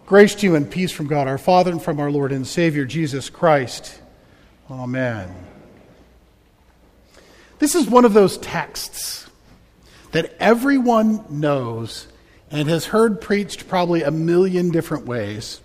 Grace to you and peace from God our Father and from our Lord and Savior Jesus Christ. Amen. This is one of those texts that everyone knows and has heard preached probably a million different ways.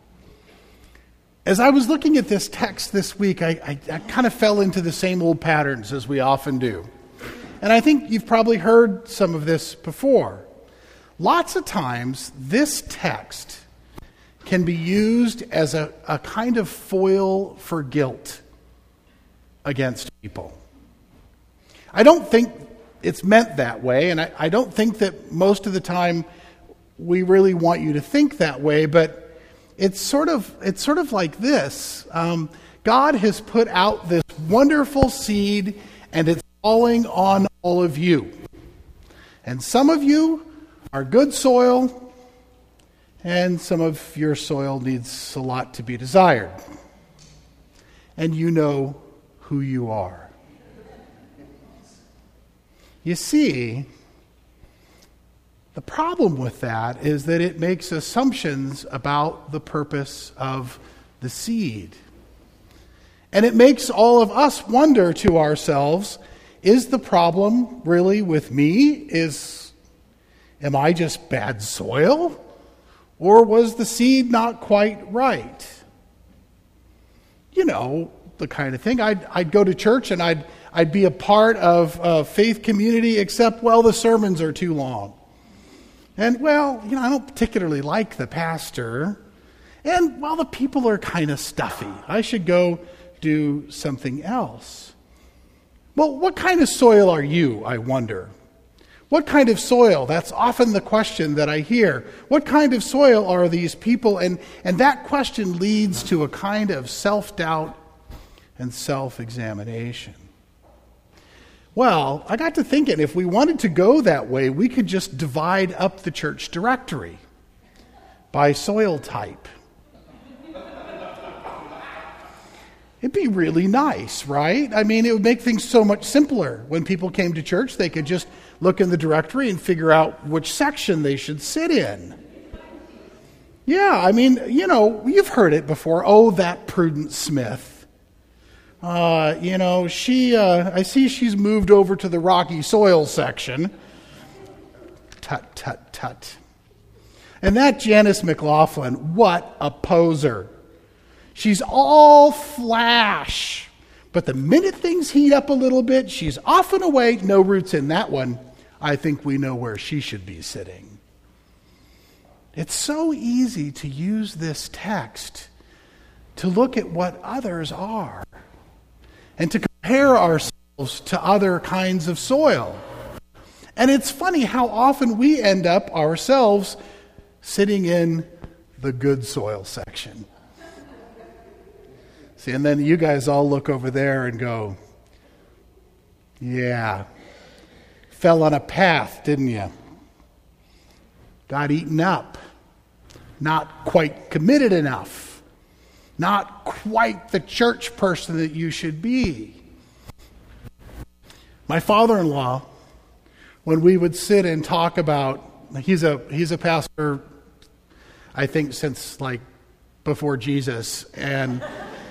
As I was looking at this text this week, I kind of fell into the same old patterns as we often do. And I think you've probably heard some of this before. Lots of times, this text can be used as a kind of foil for guilt against people. I don't think it's meant that way, and I don't think that most of the time we really want you to think that way, but it's sort of like this. God has put out this wonderful seed, and it's falling on all of you. And some of you are good soil, and some of your soil needs a lot to be desired. And you know who you are. You see, the problem with that is that it makes assumptions about the purpose of the seed. And it makes all of us wonder to ourselves, is the problem really with me? Am I just bad soil? Or was the seed not quite right? You know, the kind of thing. I'd go to church and I'd be a part of a faith community, except, the sermons are too long. And, I don't particularly like the pastor. And, the people are kind of stuffy. I should go do something else. Well, what kind of soil are you, I wonder? What kind of soil? That's often the question that I hear. What kind of soil are these people? And that question leads to a kind of self-doubt and self-examination. Well, I got to thinking, if we wanted to go that way, we could just divide up the church directory by soil type. It'd be really nice, right? I mean, it would make things so much simpler. When people came to church, they could just look in the directory and figure out which section they should sit in. Yeah, I mean, you've heard it before. Oh, that Prudence Smith. I see she's moved over to the rocky soil section. Tut, tut, tut. And that Janice McLaughlin, what a poser. She's all flash. But the minute things heat up a little bit, she's off and away. No roots in that one. I think we know where she should be sitting. It's so easy to use this text to look at what others are and to compare ourselves to other kinds of soil. And it's funny how often we end up ourselves sitting in the good soil section. See, and then you guys all look over there and go, yeah, fell on a path, didn't you? Got eaten up. Not quite committed enough. Not quite the church person that you should be. My father-in-law, when we would sit and talk about, he's a pastor, I think, since before Jesus, and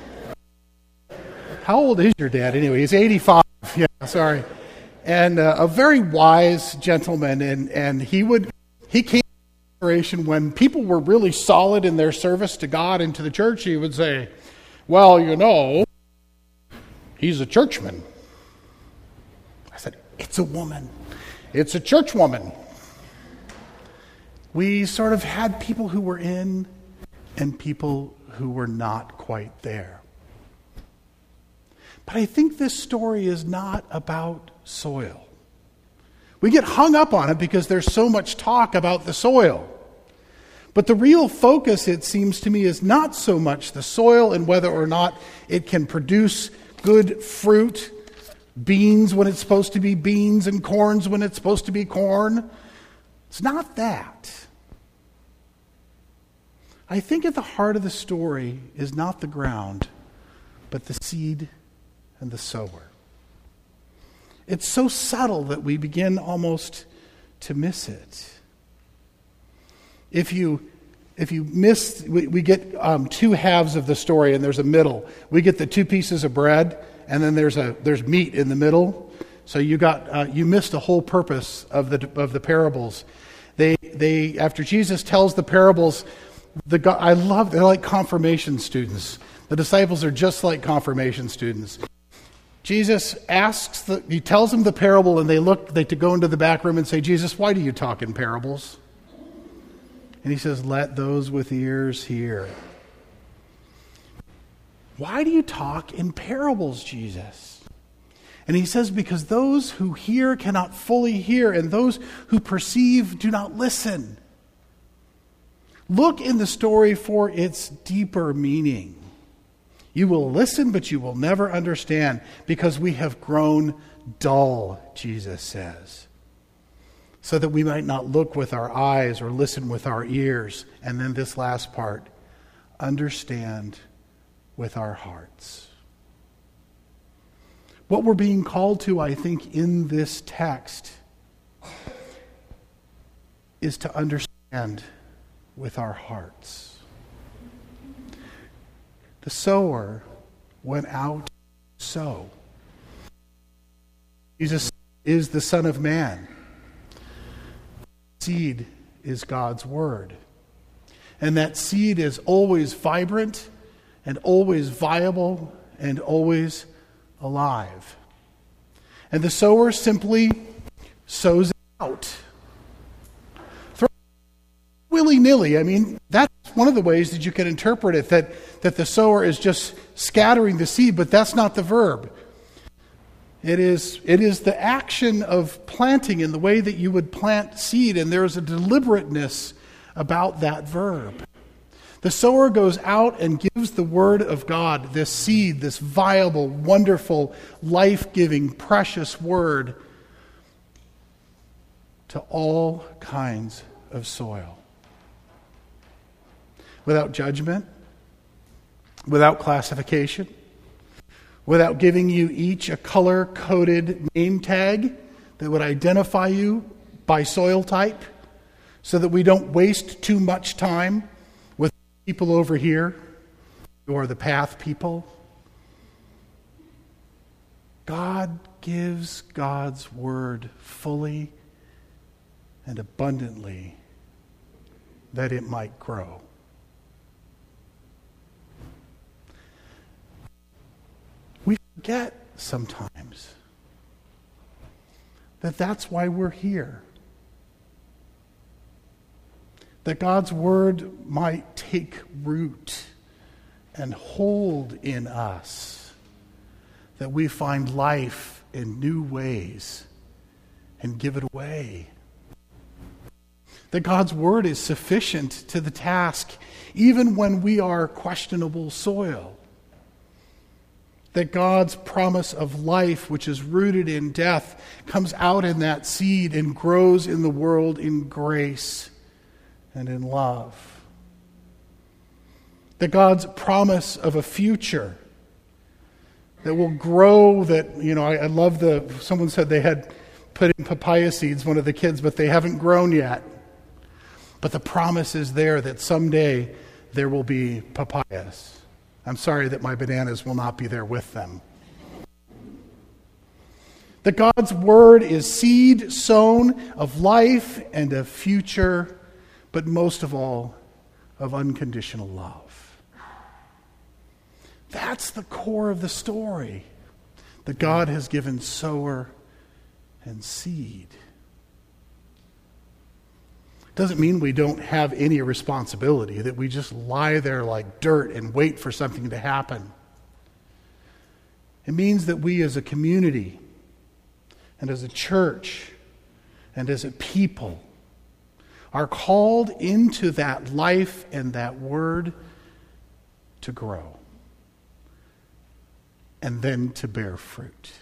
how old is your dad anyway? He's 85. Yeah, sorry. And a very wise gentleman, and he came to generation when people were really solid in their service to God and to the church. He would say, he's a churchman. I said, it's a woman. It's a church woman. We sort of had people who were in and people who were not quite there. But I think this story is not about soil. We get hung up on it because there's so much talk about the soil. But the real focus, it seems to me, is not so much the soil and whether or not it can produce good fruit, beans when it's supposed to be beans and corns when it's supposed to be corn. It's not that. I think at the heart of the story is not the ground, but the seed and the sower. It's so subtle that we begin almost to miss it. If you if you miss, we get two halves of the story, and there's a middle. We get the two pieces of bread, and then there's meat in the middle. So you missed the whole purpose of the parables. They after Jesus tells the parables, they're like confirmation students. The disciples are just like confirmation students. Jesus he tells them the parable, and they go into the back room and say, Jesus, why do you talk in parables? And he says, let those with ears hear. Why do you talk in parables, Jesus? And he says, because those who hear cannot fully hear, and those who perceive do not listen. Look in the story for its deeper meaning. You will listen, but you will never understand, because we have grown dull, Jesus says, so that we might not look with our eyes or listen with our ears. And then this last part, understand with our hearts. What we're being called to, I think, in this text is to understand with our hearts. The sower went out to sow. Jesus is the Son of Man. Seed is God's word. And that seed is always vibrant and always viable and always alive. And the sower simply sows it out. Willy-nilly. I mean, that's one of the ways that you can interpret it, that the sower is just scattering the seed, but that's not the verb. It is the action of planting in the way that you would plant seed, and there is a deliberateness about that verb. The sower goes out and gives the word of God, this seed, this viable, wonderful, life-giving, precious word, to all kinds of soil. Without judgment, without classification, without giving you each a color-coded name tag that would identify you by soil type, so that we don't waste too much time with people over here who are the path people. God gives God's word fully and abundantly that it might grow. We forget sometimes that that's why we're here. That God's word might take root and hold in us. That we find life in new ways and give it away. That God's word is sufficient to the task even when we are questionable soil. That God's promise of life, which is rooted in death, comes out in that seed and grows in the world in grace and in love. That God's promise of a future that will grow, that, I love someone said they had put in papaya seeds, one of the kids, but they haven't grown yet. But the promise is there that someday there will be papayas. I'm sorry that my bananas will not be there with them. That God's word is seed sown of life and of future, but most of all, of unconditional love. That's the core of the story, that God has given sower and seed. Doesn't mean we don't have any responsibility, that we just lie there like dirt and wait for something to happen. It means that we as a community and as a church and as a people are called into that life and that word to grow and then to bear fruit.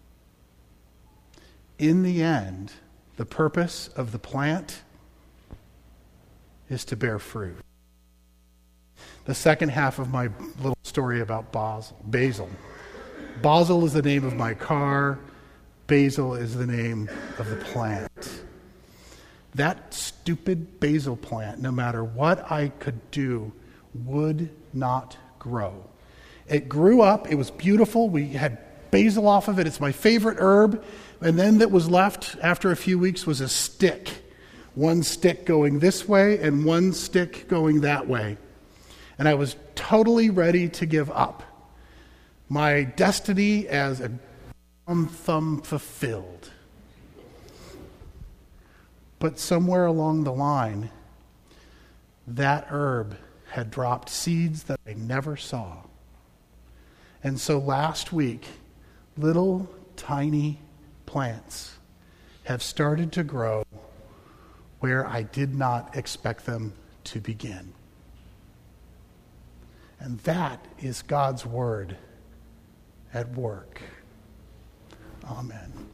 In the end, the purpose of the plant is to bear fruit. The second half of my little story about basil. Basil is the name of my car. Basil is the name of the plant. that stupid basil plant, no matter what I could do, would not grow. It grew up. It was beautiful. We had basil off of it. It's my favorite herb. And then that was left after a few weeks was a stick. One stick going this way and one stick going that way. And I was totally ready to give up. My destiny as a thumb fulfilled. But somewhere along the line, that herb had dropped seeds that I never saw. And so last week, little tiny plants have started to grow where I did not expect them to begin. And that is God's word at work. Amen.